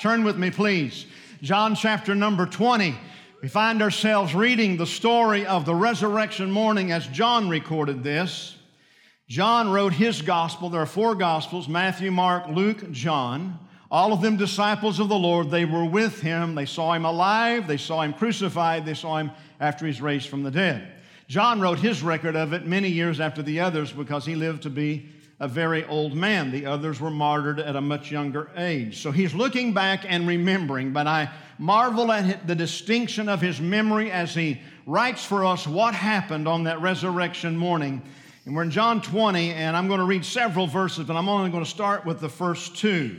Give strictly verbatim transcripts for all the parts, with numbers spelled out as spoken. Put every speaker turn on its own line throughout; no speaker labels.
Turn with me, please. John chapter number twenty. We find ourselves reading the story of the resurrection morning as John recorded this. John wrote his gospel. There are four gospels: Matthew, Mark, Luke, John. All of them disciples of the Lord. They were with him. They saw him alive. They saw him crucified. They saw him after he's raised from the dead. John wrote his record of it many years after the others because he lived to be a very old man. The others were martyred at a much younger age. So he's looking back and remembering, but I marvel at the distinction of his memory as he writes for us what happened on that resurrection morning. And we're in John twenty, and I'm going to read several verses, but I'm only going to start with the first two.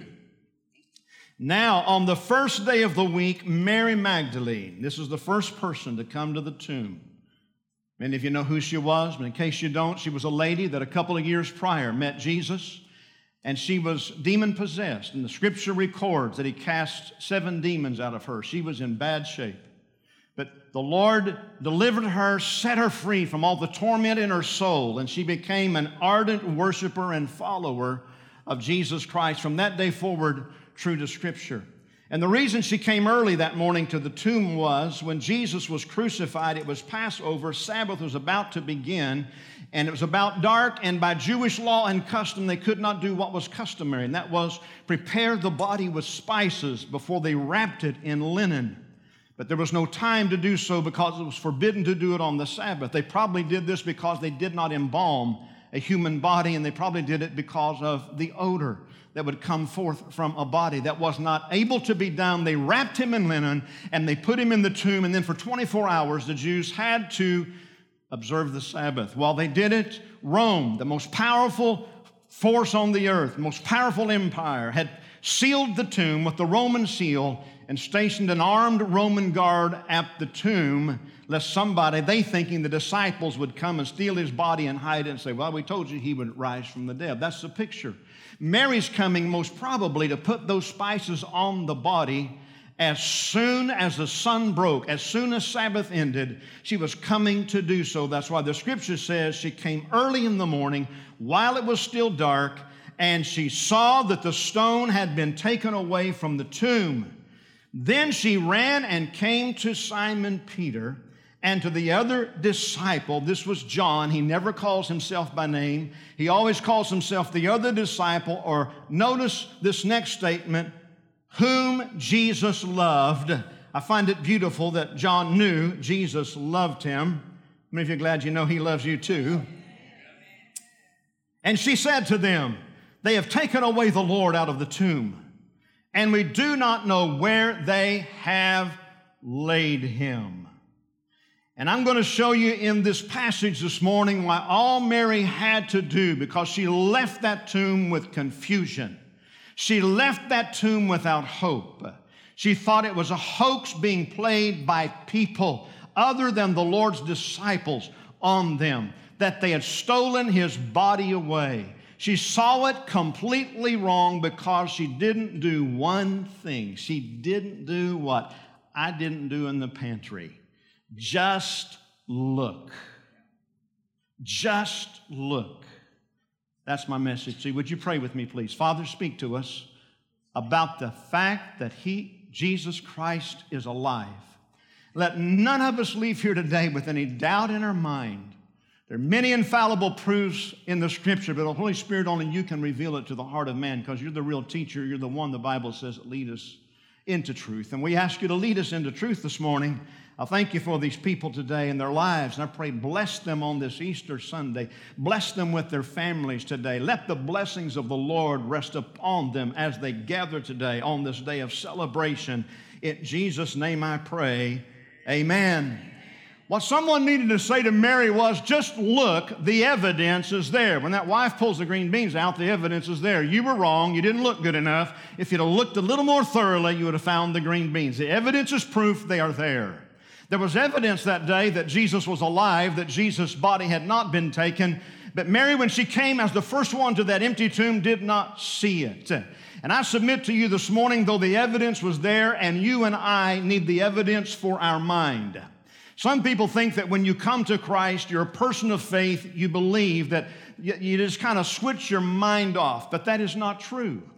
Now, on the first day of the week, Mary Magdalene, this is the first person to come to the tomb. Many of you know who she was, but in case you don't, she was a lady that a couple of years prior met Jesus, and she was demon-possessed. And the Scripture records that he cast seven demons out of her. She was in bad shape. But the Lord delivered her, set her free from all the torment in her soul, and she became an ardent worshiper and follower of Jesus Christ. From that day forward, true to Scripture. And the reason she came early that morning to the tomb was when Jesus was crucified, it was Passover, Sabbath was about to begin, and it was about dark, and by Jewish law and custom, they could not do what was customary, and that was prepare the body with spices before they wrapped it in linen. But there was no time to do so because it was forbidden to do it on the Sabbath. They probably did this because they did not embalm a human body, and they probably did it because of the odor that would come forth from a body that was not able to be done. They wrapped him in linen, and they put him in the tomb, and then for twenty-four hours, the Jews had to observe the Sabbath. While they did it, Rome, the most powerful force on the earth, most powerful empire, had sealed the tomb with the Roman seal and stationed an armed Roman guard at the tomb, lest somebody, they thinking the disciples would come and steal his body and hide it and say, well, we told you he would rise from the dead. That's the picture. Mary's coming most probably to put those spices on the body as soon as the sun broke, as soon as Sabbath ended, she was coming to do so. That's why the Scripture says she came early in the morning while it was still dark, and she saw that the stone had been taken away from the tomb. Then she ran and came to Simon Peter and to the other disciple. This was John. He never calls himself by name. He always calls himself the other disciple, or notice this next statement, whom Jesus loved. I find it beautiful that John knew Jesus loved him. How many of you are glad you know he loves you too? And she said to them, they have taken away the Lord out of the tomb, and we do not know where they have laid him. And I'm going to show you in this passage this morning why all Mary had to do, because she left that tomb with confusion. She left that tomb without hope. She thought it was a hoax being played by people other than the Lord's disciples on them, that they had stolen his body away. She saw it completely wrong because she didn't do one thing. She didn't do what I didn't do in the pantry. Just look. Just look. That's my message. See, would you pray with me, please? Father, speak to us about the fact that He, Jesus Christ, is alive. Let none of us leave here today with any doubt in our mind. There are many infallible proofs in the Scripture, but the Holy Spirit, only you can reveal it to the heart of man, because you're the real teacher. You're the one, the Bible says, that lead us into truth. And we ask you to lead us into truth this morning. I thank you for these people today and their lives, and I pray bless them on this Easter Sunday. Bless them with their families today. Let the blessings of the Lord rest upon them as they gather today on this day of celebration. In Jesus' name I pray, amen. What someone needed to say to Mary was, just look, the evidence is there. When that wife pulls the green beans out, the evidence is there. You were wrong. You didn't look good enough. If you'd have looked a little more thoroughly, you would have found the green beans. The evidence is proof they are there. There was evidence that day that Jesus was alive, that Jesus' body had not been taken. But Mary, when she came as the first one to that empty tomb, did not see it. And I submit to you this morning, though the evidence was there, and you and I need the evidence for our mind. Some people think that when you come to Christ, you're a person of faith, you believe that you just kind of switch your mind off, but that is not true.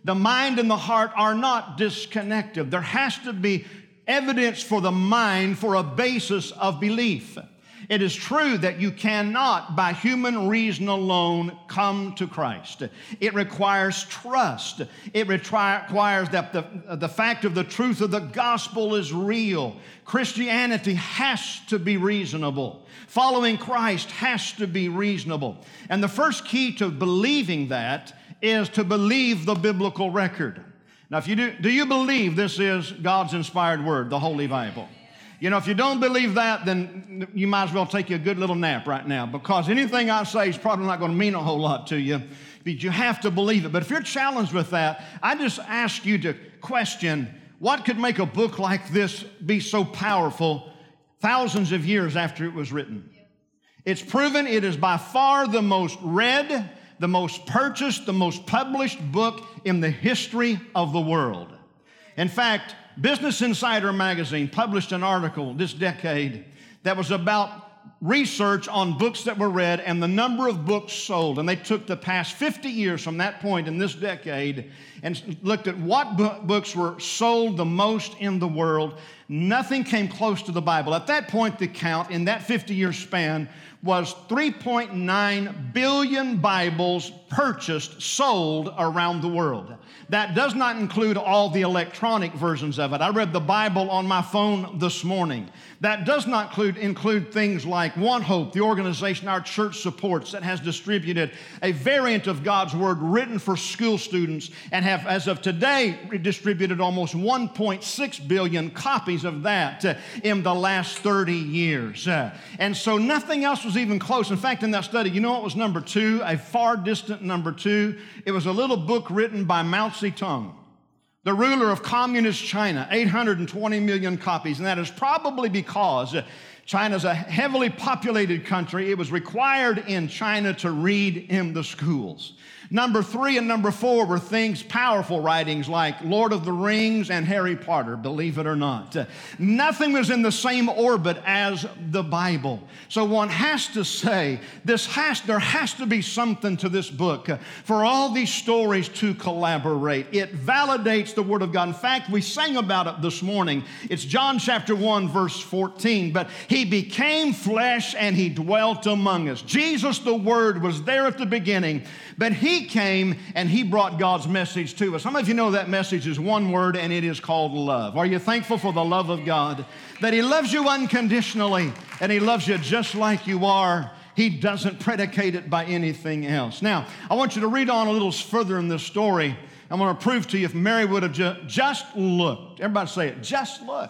The mind and the heart are not disconnected. There has to be evidence for the mind for a basis of belief. It is true that you cannot, by human reason alone, come to Christ. It requires trust. It requires that the, the fact of the truth of the gospel is real. Christianity has to be reasonable. Following Christ has to be reasonable. And the first key to believing that is to believe the biblical record. Now, if you do, do you believe this is God's inspired word, the Holy Bible? You know, if you don't believe that, then you might as well take you a good little nap right now, because anything I say is probably not going to mean a whole lot to you, but you have to believe it. But if you're challenged with that, I just ask you to question, what could make a book like this be so powerful thousands of years after it was written? It's proven it is by far the most read, the most purchased, the most published book in the history of the world. In fact, Business Insider magazine published an article this decade that was about research on books that were read and the number of books sold. And they took the past fifty years from that point in this decade and looked at what bu- books were sold the most in the world. Nothing came close to the Bible. At that point, the count in that fifty-year span was three point nine billion Bibles purchased, sold around the world. That does not include all the electronic versions of it. I read the Bible on my phone this morning. That does not include, include things like One Hope, the organization our church supports, that has distributed a variant of God's Word written for school students and have, as of today, distributed almost one point six billion copies of that uh, in the last thirty years. Uh, and so nothing else was even close. In fact, in that study, you know what was number two? A far distant number two. It was a little book written by Mao Zedong, the ruler of communist China, eight hundred twenty million copies. And that is probably because China's a heavily populated country. It was required in China to read in the schools. Number three and number four were things, powerful writings like Lord of the Rings and Harry Potter, believe it or not. Uh, nothing was in the same orbit as the Bible. So one has to say, this has, there has to be something to this book uh, for all these stories to collaborate. It validates the Word of God. In fact, we sang about it this morning. It's John chapter one, verse fourteen. But He became flesh and He dwelt among us. Jesus, the Word, was there at the beginning, but He came and He brought God's message to us. Some of you know that message is one word, and it is called love. Are you thankful for the love of God? That He loves you unconditionally, and He loves you just like you are. He doesn't predicate it by anything else. Now, I want you to read on a little further in this story. I'm going to prove to you if Mary would have ju- just looked. Everybody say it, just look.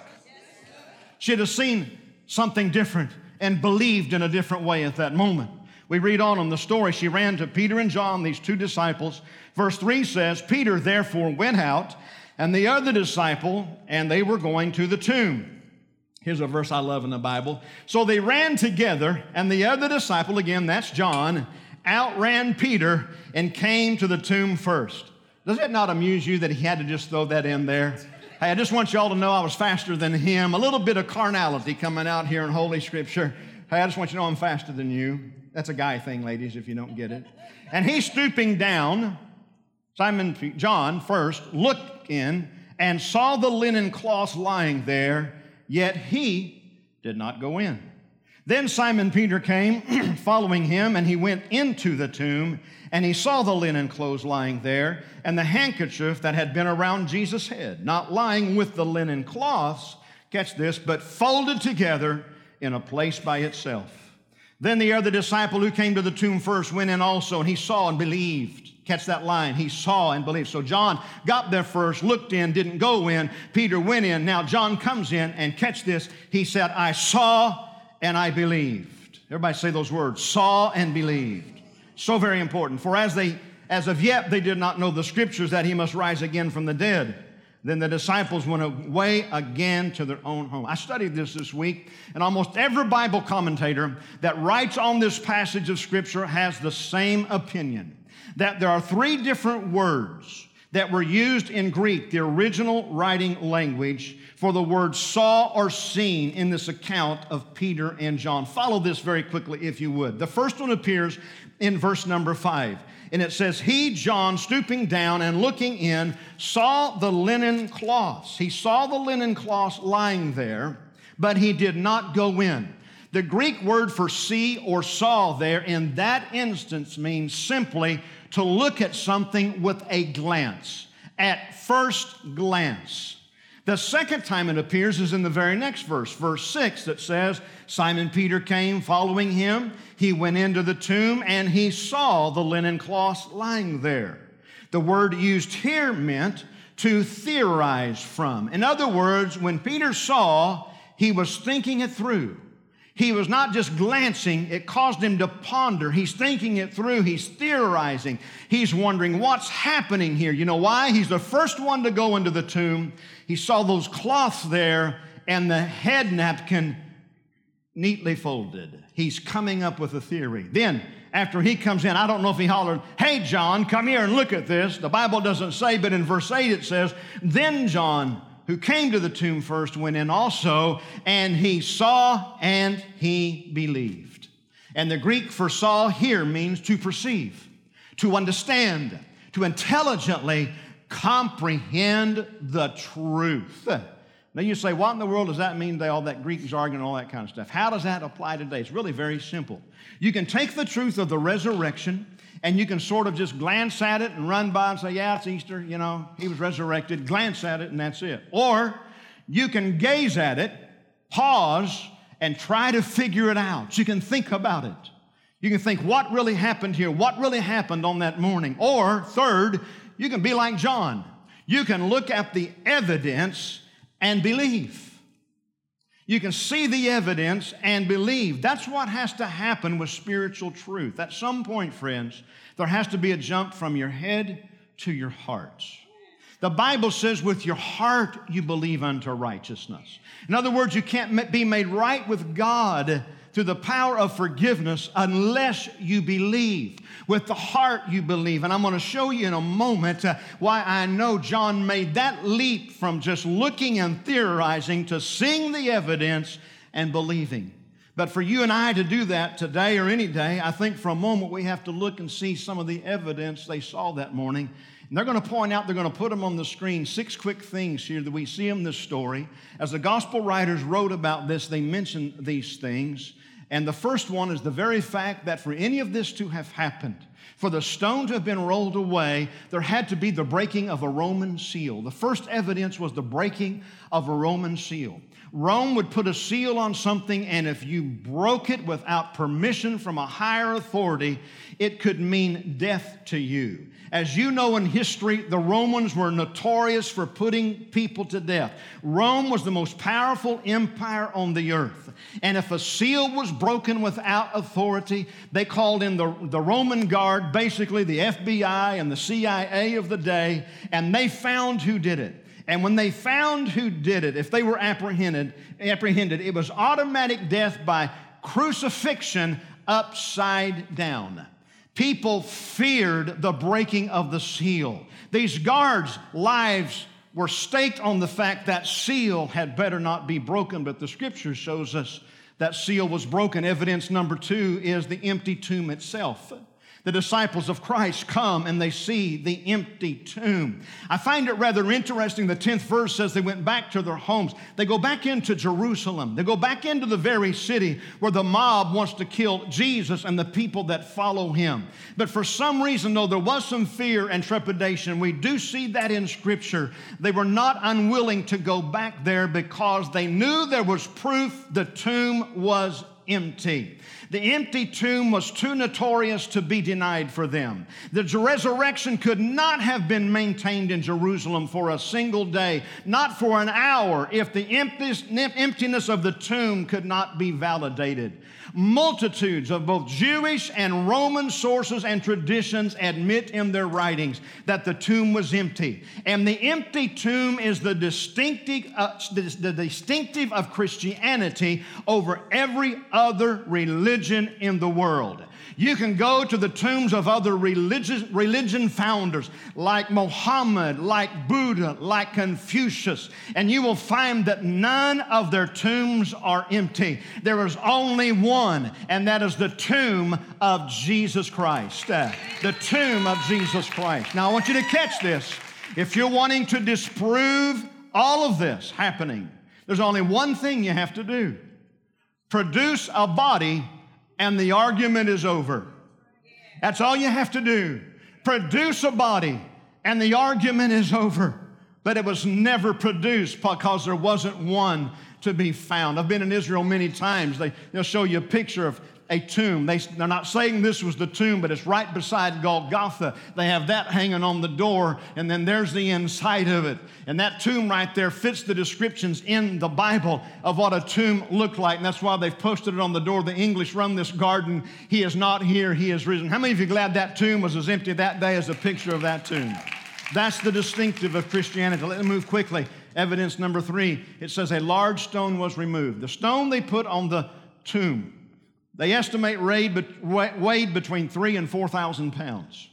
She'd have seen something different and believed in a different way at that moment. We read on in the story, she ran to Peter and John, these two disciples. Verse three says, Peter therefore went out, and the other disciple, and they were going to the tomb. Here's a verse I love in the Bible. So they ran together, and the other disciple, again, that's John, outran Peter and came to the tomb first. Does it not amuse you that he had to just throw that in there? Hey, I just want you all to know I was faster than him. A little bit of carnality coming out here in Holy Scripture. Hey, I just want you to know I'm faster than you. That's a guy thing, ladies, if you don't get it. And he's stooping down, Simon, John first, looked in and saw the linen cloths lying there, yet he did not go in. Then Simon Peter came, following him, and he went into the tomb, and he saw the linen clothes lying there, and the handkerchief that had been around Jesus' head, not lying with the linen cloths, catch this, but folded together in a place by itself. Then the other disciple who came to the tomb first went in also, and he saw and believed. Catch that line. He saw and believed. So John got there first, looked in, didn't go in. Peter went in. Now John comes in, and catch this. He said, I saw and I believed. Everybody say those words, saw and believed. So very important. For as they, as of yet, they did not know the Scriptures that He must rise again from the dead. Then the disciples went away again to their own home. I studied this this week, and almost every Bible commentator that writes on this passage of Scripture has the same opinion, that there are three different words that were used in Greek, the original writing language, for the word saw or seen in this account of Peter and John. Follow this very quickly, if you would. The first one appears in verse number five, and it says, He, John, stooping down and looking in, saw the linen cloths. He saw the linen cloths lying there, but he did not go in. The Greek word for see or saw there in that instance means simply to look at something with a glance, at first glance. The second time it appears is in the very next verse, verse six, that says, Simon Peter came following him. He went into the tomb and he saw the linen cloths lying there. The word used here meant to theorize from. In other words, when Peter saw, he was thinking it through. He was not just glancing, it caused him to ponder. He's thinking it through, he's theorizing. He's wondering what's happening here. You know why? He's the first one to go into the tomb. He saw those cloths there and the head napkin neatly folded. He's coming up with a theory. Then, after he comes in, I don't know if he hollered, Hey, John, come here and look at this. The Bible doesn't say, but in verse eight it says, Then John, who came to the tomb first, went in also, and he saw and he believed. And the Greek for saw here means to perceive, to understand, to intelligently comprehend the truth. Now you say, what in the world does that mean, all that Greek jargon and all that kind of stuff? How does that apply today? It's really very simple. You can take the truth of the resurrection and you can sort of just glance at it and run by and say, yeah, it's Easter, you know, he was resurrected, glance at it, and that's it. Or you can gaze at it, pause, and try to figure it out. You can think about it. You can think, what really happened here? What really happened on that morning? Or, third, you can be like John. You can look at the evidence and believe. You can see the evidence and believe. That's what has to happen with spiritual truth. At some point, friends, there has to be a jump from your head to your heart. The Bible says, with your heart you believe unto righteousness. In other words, you can't be made right with God through the power of forgiveness unless you believe. With the heart you believe. And I'm going to show you in a moment uh, why I know John made that leap from just looking and theorizing to seeing the evidence and believing. But for you and I to do that today or any day, I think for a moment we have to look and see some of the evidence they saw that morning. And they're going to point out, they're going to put them on the screen, six quick things here that we see in this story. As the gospel writers wrote about this, they mentioned these things. And the first one is the very fact that for any of this to have happened, for the stone to have been rolled away, there had to be the breaking of a Roman seal. The first evidence was the breaking of a Roman seal. Rome would put a seal on something, and if you broke it without permission from a higher authority, it could mean death to you. As you know in history, the Romans were notorious for putting people to death. Rome was the most powerful empire on the earth. And if a seal was broken without authority, they called in the, the Roman guard, basically the F B I and the C I A of the day, and they found who did it. And when they found who did it, if they were apprehended, apprehended, it was automatic death by crucifixion upside down. People feared the breaking of the seal. These guards' lives were staked on the fact that seal had better not be broken, but the Scripture shows us that seal was broken. Evidence number two is the empty tomb itself. The disciples of Christ come and they see the empty tomb. I find it rather interesting. The tenth verse says they went back to their homes. They go back into Jerusalem. They go back into the very city where the mob wants to kill Jesus and the people that follow him. But for some reason, though, there was some fear and trepidation. We do see that in Scripture. They were not unwilling to go back there because they knew there was proof the tomb was empty. The empty tomb was too notorious to be denied for them. The resurrection could not have been maintained in Jerusalem for a single day, not for an hour, if the emptiness of the tomb could not be validated. Multitudes of both Jewish and Roman sources and traditions admit in their writings that the tomb was empty. And the empty tomb is the distinctive, uh, the distinctive of Christianity over every other religion religion in the world. You can go to the tombs of other religious, religion founders like Muhammad, like Buddha, like Confucius, and you will find that none of their tombs are empty. There is only one, and that is the tomb of Jesus Christ. Uh, the tomb of Jesus Christ. Now, I want you to catch this. If you're wanting to disprove all of this happening, there's only one thing you have to do. Produce a body and the argument is over. That's all you have to do. Produce a body and the argument is over. But it was never produced because there wasn't one to be found. I've been in Israel many times. They, they'll show you a picture of a tomb. They, they're not saying this was the tomb, but it's right beside Golgotha. They have that hanging on the door, and then there's the inside of it. And that tomb right there fits the descriptions in the Bible of what a tomb looked like, and that's why they've posted it on the door. The English run this garden. He is not here. He is risen. How many of you are glad that tomb was as empty that day as a picture of that tomb? That's the distinctive of Christianity. Let me move quickly. Evidence number three. It says a large stone was removed. The stone they put on the tomb, they estimate weighed between three and four thousand pounds,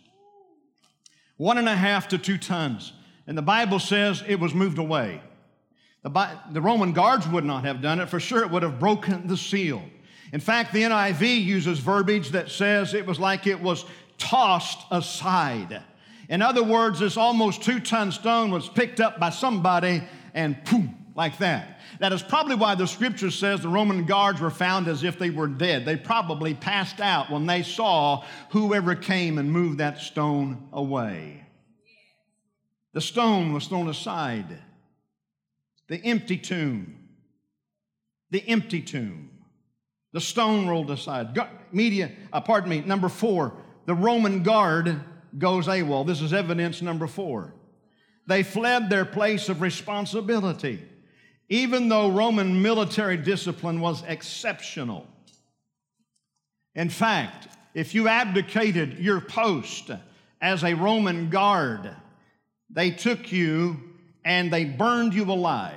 one and a half to two tons. And the Bible says it was moved away. The, the Roman guards would not have done it. For sure, it would have broken the seal. In fact, the N I V uses verbiage that says it was like it was tossed aside. In other words, this almost two-ton stone was picked up by somebody and boom, like that. That is probably why the Scripture says the Roman guards were found as if they were dead. They probably passed out when they saw whoever came and moved that stone away. The stone was thrown aside. The empty tomb. The empty tomb. The stone rolled aside. Media, uh, pardon me, number four, the Roman guard goes AWOL. This is evidence number four. They fled their place of responsibility, even though Roman military discipline was exceptional. In fact, if you abdicated your post as a Roman guard, they took you and they burned you alive.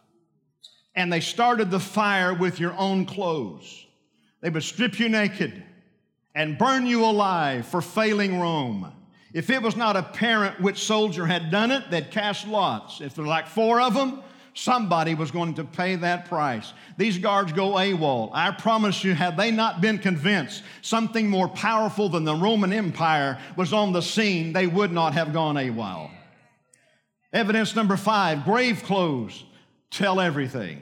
And they started the fire with your own clothes. They would strip you naked and burn you alive for failing Rome. If it was not apparent which soldier had done it, they'd cast lots. If there were like four of them, somebody was going to pay that price. These guards go AWOL. I promise you, had they not been convinced something more powerful than the Roman Empire was on the scene, they would not have gone AWOL. Evidence number five, grave clothes tell everything.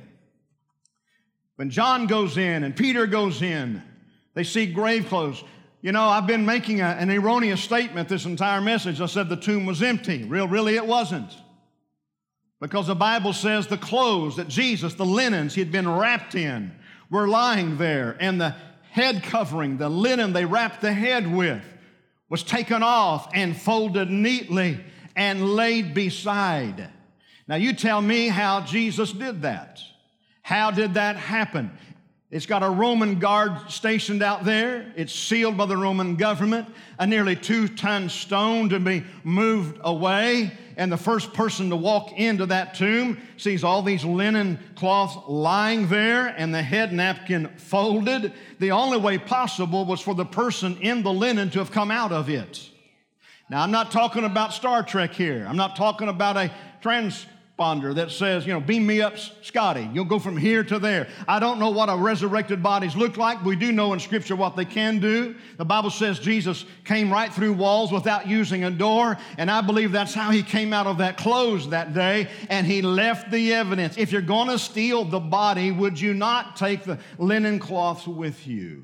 When John goes in and Peter goes in, they see grave clothes. You know, I've been making a, an erroneous statement this entire message. I said the tomb was empty. Real, really, it wasn't. Because the Bible says the clothes that Jesus, the linens he had been wrapped in, were lying there. And the head covering, the linen they wrapped the head with, was taken off and folded neatly and laid beside. Now, you tell me how Jesus did that. How did that happen? It's got a Roman guard stationed out there. It's sealed by the Roman government. A nearly two-ton stone to be moved away. And the first person to walk into that tomb sees all these linen cloths lying there and the head napkin folded. The only way possible was for the person in the linen to have come out of it. Now, I'm not talking about Star Trek here. I'm not talking about a transponder that says, you know, beam me up, Scotty. You'll go from here to there. I don't know what our resurrected bodies look like. We do know in Scripture what they can do. The Bible says Jesus came right through walls without using a door, and I believe that's how he came out of that clothes that day, and he left the evidence. If you're going to steal the body, would you not take the linen cloths with you?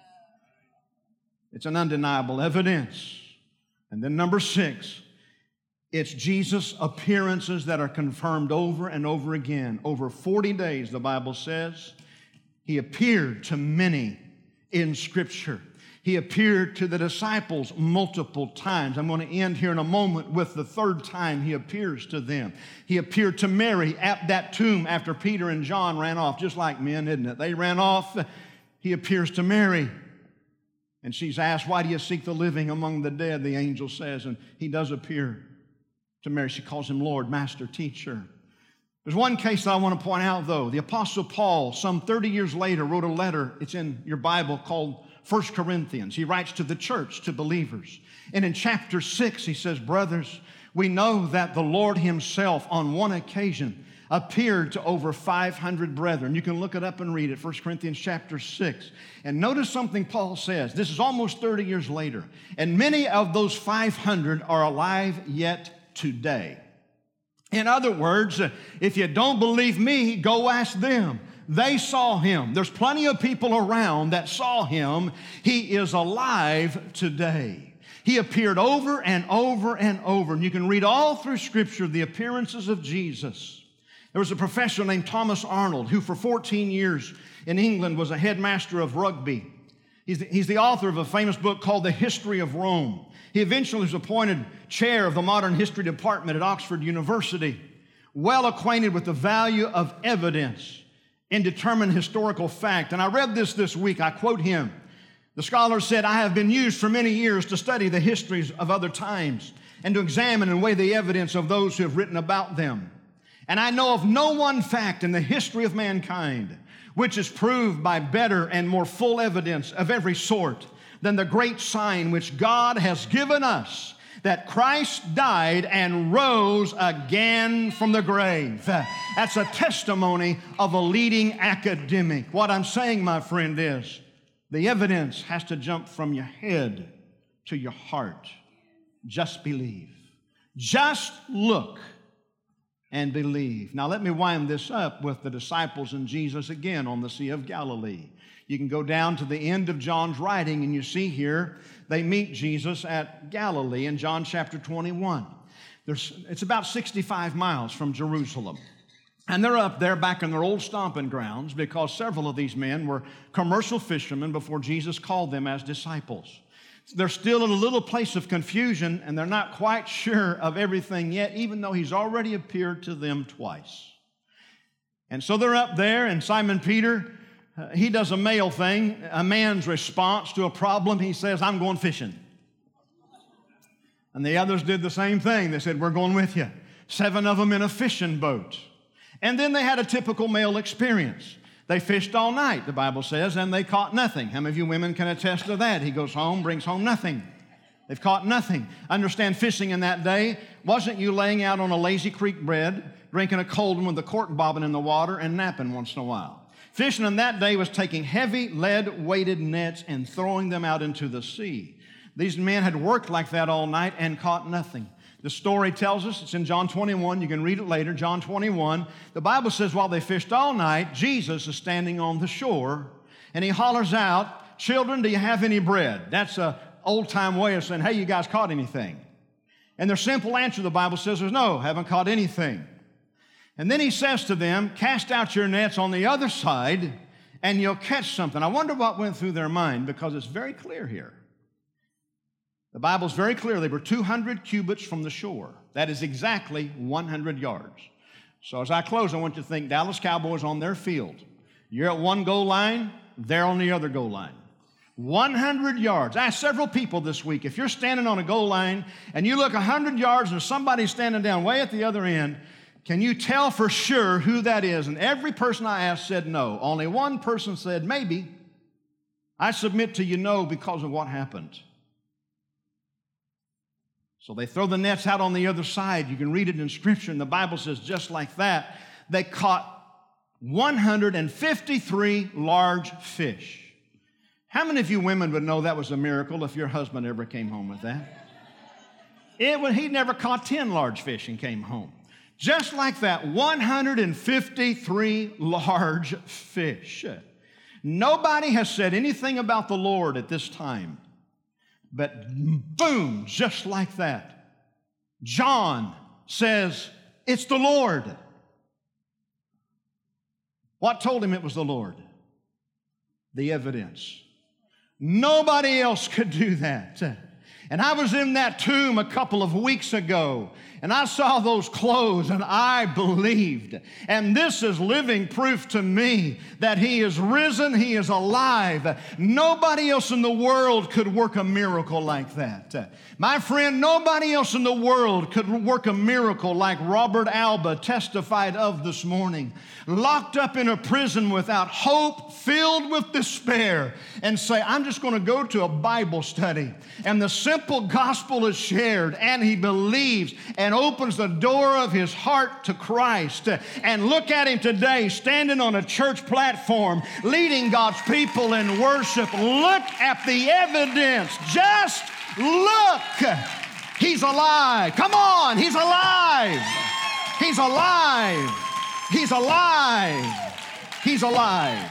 It's an undeniable evidence. And then number six, it's Jesus' appearances that are confirmed over and over again. Over forty days, the Bible says, he appeared to many in Scripture. He appeared to the disciples multiple times. I'm going to end here in a moment with the third time he appears to them. He appeared to Mary at that tomb after Peter and John ran off, just like men, isn't it? They ran off. He appears to Mary. And she's asked, why do you seek the living among the dead, the angel says. And he does appear to Mary. She calls him Lord, Master, Teacher. There's one case that I want to point out, though. The Apostle Paul, some thirty years later, wrote a letter. It's in your Bible called First Corinthians. He writes to the church, to believers. And in chapter six, he says, brothers, we know that the Lord himself on one occasion appeared to over five hundred brethren. You can look it up and read it, First Corinthians chapter six. And notice something Paul says. This is almost thirty years later. And many of those five hundred are alive yet today. In other words, if you don't believe me, go ask them. They saw him. There's plenty of people around that saw him. He is alive today. He appeared over and over and over. And you can read all through Scripture the appearances of Jesus. There was a professor named Thomas Arnold who for fourteen years in England was a headmaster of rugby. He's the, he's the author of a famous book called The History of Rome. He eventually was appointed chair of the modern history department at Oxford University, well acquainted with the value of evidence in determining historical fact. And I read this this week. I quote him. The scholar said, I have been used for many years to study the histories of other times and to examine and weigh the evidence of those who have written about them. And I know of no one fact in the history of mankind which is proved by better and more full evidence of every sort than the great sign which God has given us, that Christ died and rose again from the grave. That's a testimony of a leading academic. What I'm saying, my friend, is the evidence has to jump from your head to your heart. Just believe. Just look and believe. Now let me wind this up with the disciples and Jesus again on the Sea of Galilee. You can go down to the end of John's writing and you see here they meet Jesus at Galilee in John chapter twenty-one. There's, it's about sixty-five miles from Jerusalem. And they're up there back in their old stomping grounds because several of these men were commercial fishermen before Jesus called them as disciples. They're still in a little place of confusion and they're not quite sure of everything yet, even though he's already appeared to them twice. And so they're up there and Simon Peter, uh, he does a male thing, a man's response to a problem. He says, I'm going fishing. And the others did the same thing. They said, we're going with you. Seven of them in a fishing boat. And then they had a typical male experience. They fished all night, the Bible says, and they caught nothing. How many of you women can attest to that? He goes home, brings home nothing. They've caught nothing. Understand, fishing in that day wasn't you laying out on a lazy creek bed, drinking a cold one with a cork bobbing in the water and napping once in a while. Fishing in that day was taking heavy lead-weighted nets and throwing them out into the sea. These men had worked like that all night and caught nothing. The story tells us, it's in John twenty-one, you can read it later, John twenty-one. The Bible says while they fished all night, Jesus is standing on the shore, and he hollers out, children, do you have any bread? That's an old-time way of saying, hey, you guys caught anything? And their simple answer, the Bible says, is no, haven't caught anything. And then he says to them, cast out your nets on the other side, and you'll catch something. I wonder what went through their mind, because it's very clear here. The Bible's very clear. They were two hundred cubits from the shore. That is exactly one hundred yards. So as I close, I want you to think Dallas Cowboys on their field. You're at one goal line, they're on the other goal line. one hundred yards. I asked several people this week, if you're standing on a goal line and you look one hundred yards and somebody's standing down way at the other end, can you tell for sure who that is? And every person I asked said no. Only one person said maybe. I submit to you no because of what happened. So they throw the nets out on the other side. You can read it in Scripture, and the Bible says just like that, they caught one hundred fifty-three large fish. How many of you women would know that was a miracle if your husband ever came home with that? It would, he never caught ten large fish and came home. Just like that, one hundred fifty-three large fish. Nobody has said anything about the Lord at this time. But boom, just like that, John says, it's the Lord. What told him it was the Lord? The evidence. Nobody else could do that. And I was in that tomb a couple of weeks ago, and I saw those clothes, and I believed. And this is living proof to me that He is risen, He is alive. Nobody else in the world could work a miracle like that. My friend, nobody else in the world could work a miracle like Robert Alba testified of this morning. Locked up in a prison without hope, filled with despair, and say, I'm just going to go to a Bible study. And the simple gospel is shared, and he believes and opens the door of his heart to Christ. And look at him today, standing on a church platform, leading God's people in worship. Look at the evidence. Just look. He's alive. Come on, he's alive. He's alive. He's alive. He's alive.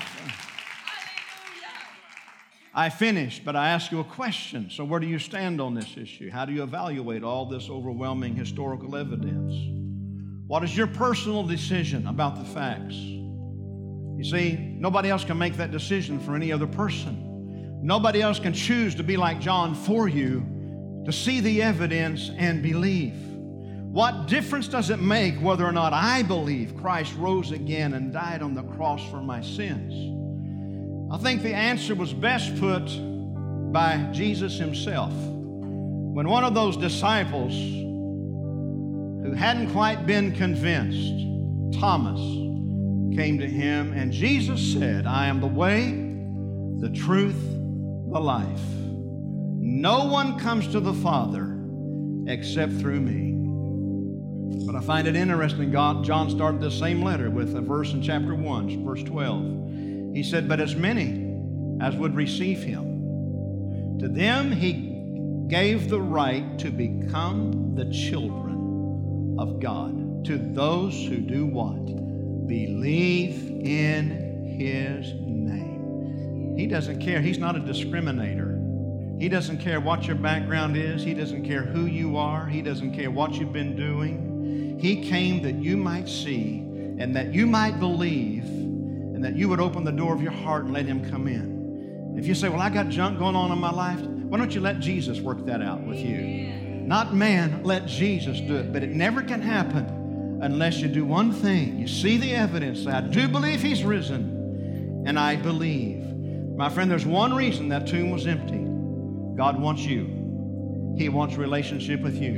I finished, but I ask you a question. So where do you stand on this issue? How do you evaluate all this overwhelming historical evidence? What is your personal decision about the facts? You see, nobody else can make that decision for any other person. Nobody else can choose to be like John for you, to see the evidence and believe. What difference does it make whether or not I believe Christ rose again and died on the cross for my sins? I think the answer was best put by Jesus himself. When one of those disciples who hadn't quite been convinced, Thomas, came to him, and Jesus said, I am the way, the truth, the life. No one comes to the Father except through me. But I find it interesting, God, John started this same letter with a verse in chapter one, verse twelve. He said, but as many as would receive him, to them he gave the right to become the children of God. To those who do what? Believe in his name. He doesn't care. He's not a discriminator. He doesn't care what your background is. He doesn't care who you are. He doesn't care what you've been doing. He came that you might see and that you might believe, and that you would open the door of your heart and let him come in. If you say, well, I got junk going on in my life, why don't you let Jesus work that out with you? Not man, let Jesus do it. But it never can happen unless you do one thing. You see the evidence. I do believe he's risen, and I believe. My friend, there's one reason that tomb was empty. God wants you. He wants relationship with you.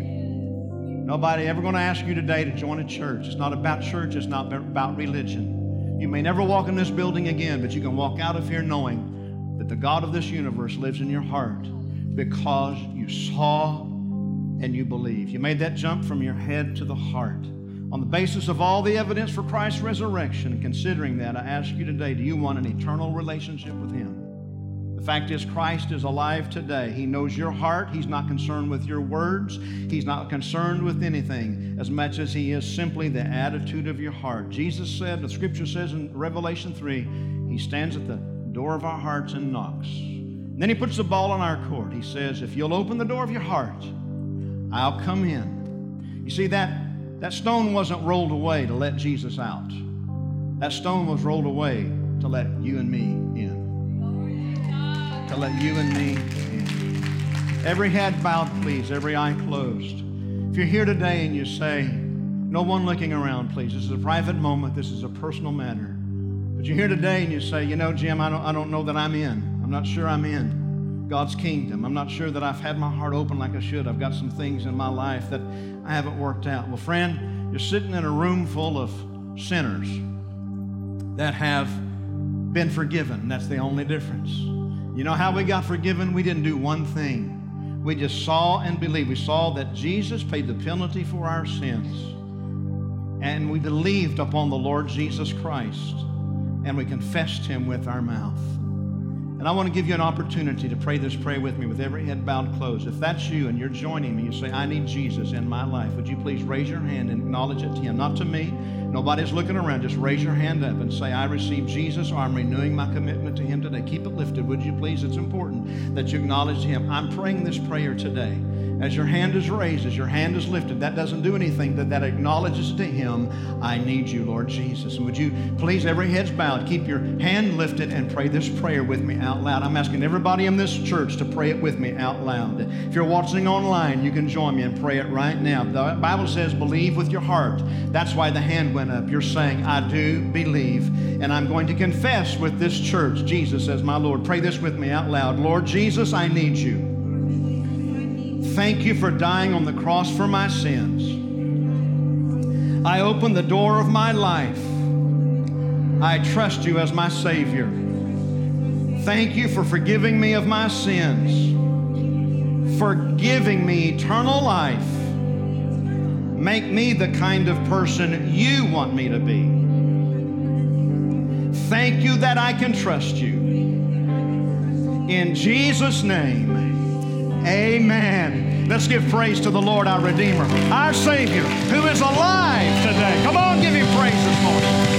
Nobody ever going to ask you today to join a church. It's not about church. It's not about religion. You may never walk in this building again, but you can walk out of here knowing that the God of this universe lives in your heart because you saw and you believe. You made that jump from your head to the heart. On the basis of all the evidence for Christ's resurrection, and considering that, I ask you today, do you want an eternal relationship with him? The fact is, Christ is alive today. He knows your heart. He's not concerned with your words. He's not concerned with anything as much as he is simply the attitude of your heart. Jesus said, the scripture says in Revelation three, he stands at the door of our hearts and knocks. And then he puts the ball in our court. He says, if you'll open the door of your heart, I'll come in. You see, that, that stone wasn't rolled away to let Jesus out. That stone was rolled away to let you and me in. To let you and me in. Every head bowed, please. Every eye closed. If you're here today and you say, no one looking around, please. This is a private moment. This is a personal matter. But you're here today and you say, you know, Jim, I don't, I don't know that I'm in. I'm not sure I'm in God's kingdom. I'm not sure that I've had my heart open like I should. I've got some things in my life that I haven't worked out. Well, friend, you're sitting in a room full of sinners that have been forgiven. That's the only difference. You know how we got forgiven? We didn't do one thing. We just saw and believed. We saw that Jesus paid the penalty for our sins. And we believed upon the Lord Jesus Christ. And we confessed him with our mouth. And I want to give you an opportunity to pray this prayer with me with every head bowed closed. If that's you and you're joining me, you say, I need Jesus in my life. Would you please raise your hand and acknowledge it to him? Not to me. Nobody's looking around. Just raise your hand up and say, I receive Jesus, or I'm renewing my commitment to him today. Keep it lifted, would you please? It's important that you acknowledge him. I'm praying this prayer today. as your hand is raised, as your hand is lifted, that doesn't do anything. That, that acknowledges to Him, I need you, Lord Jesus. And would you please, every head's bowed, keep your hand lifted and pray this prayer with me out loud. I'm asking everybody in this church to pray it with me out loud. If you're watching online, you can join me and pray it right now. The Bible says, believe with your heart. That's why the hand went up. You're saying, I do believe, and I'm going to confess with this church Jesus as my Lord. Pray this with me out loud. Lord Jesus, I need you. Thank you for dying on the cross for my sins. I open the door of my life. I trust you as my Savior. Thank you for forgiving me of my sins, for giving me eternal life. Make me the kind of person you want me to be. Thank you that I can trust you. In Jesus' name, amen. Let's give praise to the Lord, our Redeemer, our Savior, who is alive today. Come on, give Him praise this morning.